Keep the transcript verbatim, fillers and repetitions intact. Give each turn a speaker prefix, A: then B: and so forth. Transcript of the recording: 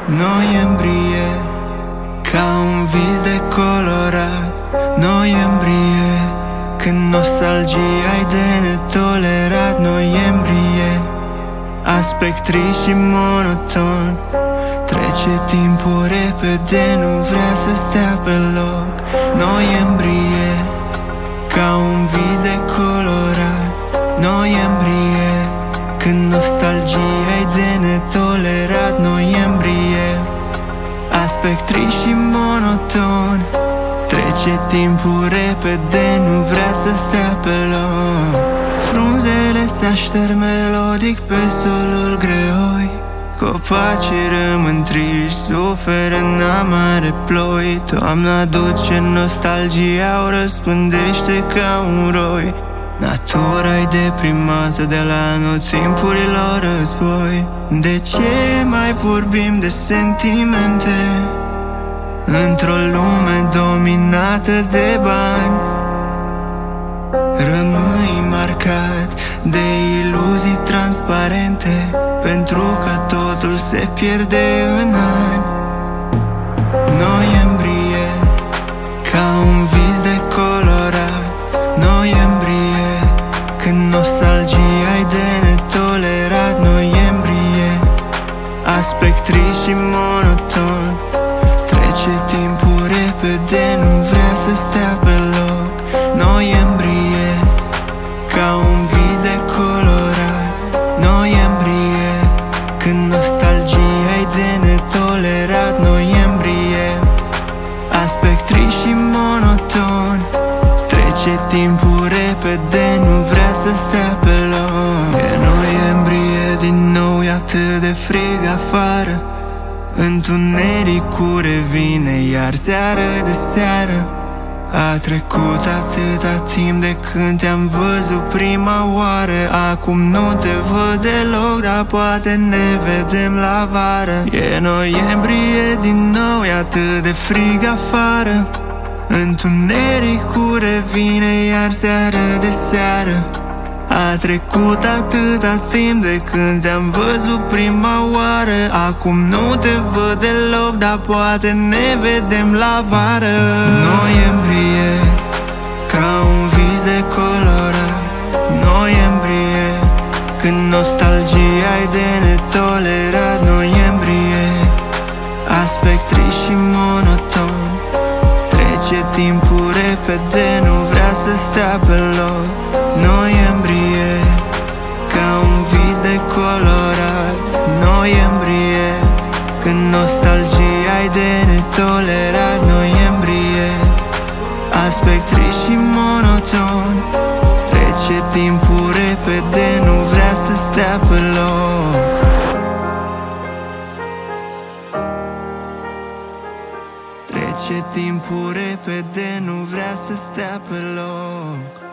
A: Noiembrie, ca un vis decolorat. Noiembrie, când nostalgia-i de netolerat. Noiembrie, aspect trist și monoton. Trece timpul repede, nu vrea să stea pe loc. Noiembrie, ca un vis decolorat. Noiembrie, când nostalgia-i de netolerat. Noiembrie, aspect trist și monoton. Trece timpul repede, nu vrea să stea pe loc. Frunzele se așterg melodic pe solul greoi. Copacii rămân triști, suferă în amare ploi. Toamna duce nostalgia, o răspândește ca un roi. Natura-i deprimată de la anotimpurilor război. De ce mai vorbim de sentimente într-o lume dominată de bani? Rămâi marcat de iluzii transparente, pentru că totul se pierde în ani. Noiembrie, ca un vis decolorat. Noiembrie, când nostalgia-i de netolerat. Noiembrie, aspect trist și monoton. Trece timpul repede, nu vrea să stea pe loc. Noiembrie, ca un vis decolorat. Noiembrie, când nostalgia-i de netolerat. Noiembrie, aspect trist și monoton. Trece timpul repede, nu vrea să stea pe loc. E noiembrie din nou, e atât de frig afară. Întunericul revine iar seară de seară. A trecut atâta timp de când te-am văzut prima oară. Acum nu te văd deloc, dar poate ne vedem la vară. E noiembrie din nou, e atât de frig afară. Întunericul revine iar seară de seară. A trecut atâta timp de când te-am văzut prima oară. Acum nu te văd deloc, dar poate ne vedem la vară. Noiembrie, ca un vis decolorat. Noiembrie, când nostalgia-i de netolerat. Noiembrie, aspect trist și monoton. Trece timpul repede, nu vrea să stea pe loc. Noiembrie, ca un vis decolorat. Noiembrie, când nostalgia-i de netolerat. Noiembrie, aspect trist și monoton. Trece timpul repede, nu vrea să stea pe loc. Trece timpul repede, nu vrea să stea pe loc.